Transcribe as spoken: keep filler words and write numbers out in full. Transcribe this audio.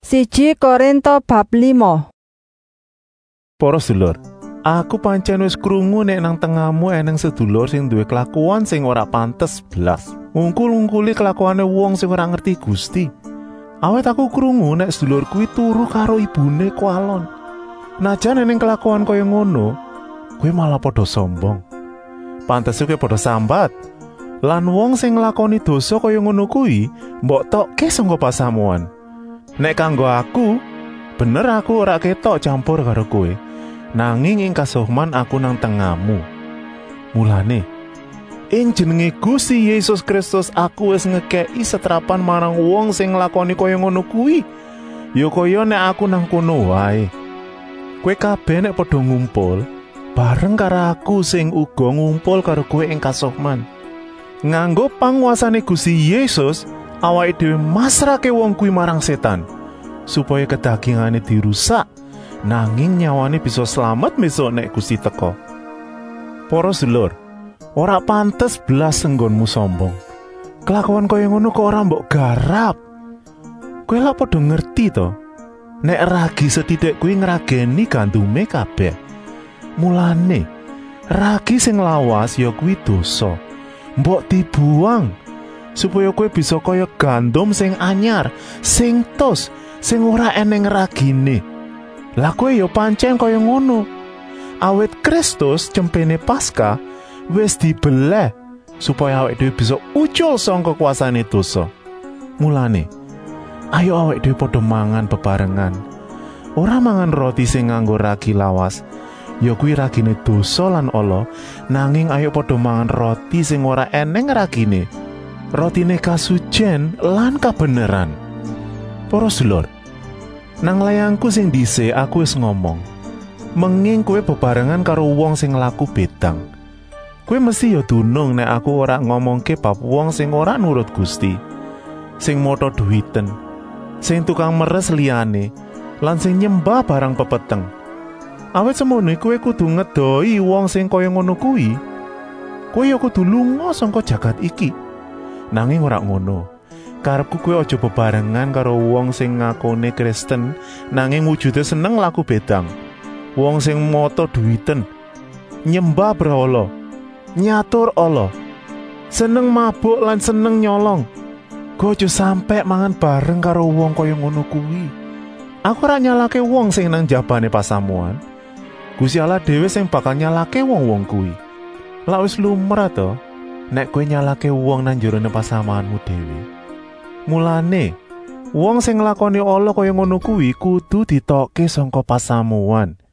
Siji Korinto bab lima. Para sedulur, aku pancen wis krungu nek nang tengahmu eneng sedulur sing duwe kelakuan sing ora pantes blas. Ngungkul-ngungkuli kelakuane wong sing ora ngerti Gusti. Awet aku krungu nek sedulur kuwi turu karo ibune kualon. Najan eneng kelakuan kaya ngono, kuwi malah padha sombong. Pantes kowe padha sambat. Lan wong sing nglakoni dosa kaya ngono kuwi mbok tokke sangga pasamuan. Nek kanggo aku, bener aku ora ketok campur karo kowe. Nanging ing kasuhman aku nang tengahmu. Mulane, ing jenenge Gusti Yesus Kristus aku wis ngekeki setrapan marang wong sing nglakoni kaya ngono kuwi. Ya kaya nek aku nang kono wae. Kowe kabeh nek padha ngumpul, bareng karo aku sing uga ngumpul karo kowe ing kasuhman. Nganggo panguasane Gusti Yesus, awake dhewe masrahke wong kuwi marang setan, supaya kedagingane dirusak, nanging nyawane bisa slamet besok nek Gusti teka. Para sedulur, ora pantes blas enggonmu sombong. Kelakuan kaya ngono kok ora mbok garap. Kowe lak padha ngerti to, nek ragi sethithik kuwi ngrageni gandume kabeh. Mulane, ragi sing lawas ya kuwi dosa. Mbok dibuang supaya kowe bisa kaya gandum sing anyar, sing tos, sing ora eneng ragine. Lah kowe ya pancen kaya ngono. Awit Kristus cempene Paskah wis dibeleh supaya awake dhewe bisa ucul saka kuasane dosa. Mulane, ayo awake dhewe padha mangan bebarengan. Ora mangan roti sing nganggo ragi lawas, ya kuwi ragine dosa lan ala, nanging ayo padha mangan roti sing ora eneng ragine, rotine kasucen lan kabeneran. Para sedulur, nang layangku sing dhisik aku wis ngomong, menging kowe bebarengan karo wong sing laku bedang. Kowe mesti ya dunung nek aku ora ngomongke bab wong sing ora nurut Gusti, sing motho duwiten, sing tukang meres liyane, lan sing nyembah barang pepeteng. Awet semono kowe kudu ngedoi wong sing kaya ngono kuwi. Kowe ya kudu lunga saka jagat iki. Nanging ora ngono. Karepku kowe aja bebarengan karo wong sing ngakone Kristen nanging wujude seneng laku bedang. Wong sing moto duwiten, nyembah brahala, nyatur Allah, seneng mabuk lan seneng nyolong. Kowe aja sampe mangan bareng karo wong kaya ngono kuwi. Aku ora nyalake wong sing nang jabane pasamuan. Gusti Allah dhewe sing bakal nyalake wong-wong kuwi. Lah wis lumrah to nek kowe nyalake wong nang jerone pasamaanmu dhewe. Mulane, wong sing nglakoni ala kaya ngono kuwi kudu ditokke saka pasamuan.